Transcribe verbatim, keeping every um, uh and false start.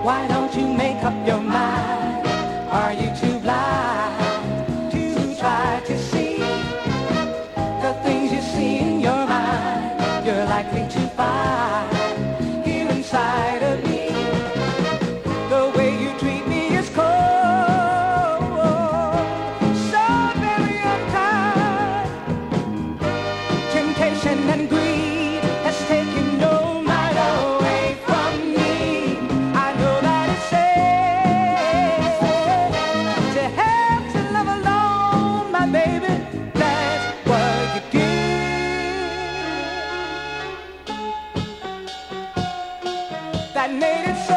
Why don't you make up your mind? Are you too blind to try to see the things you see in your mind? You're likely to find here inside of me. The way you treat me is cold, so very unkind. Temptation and greed has taken your mind away from me. I know that it's sad to have to love alone, my baby. That's what you did. That made it so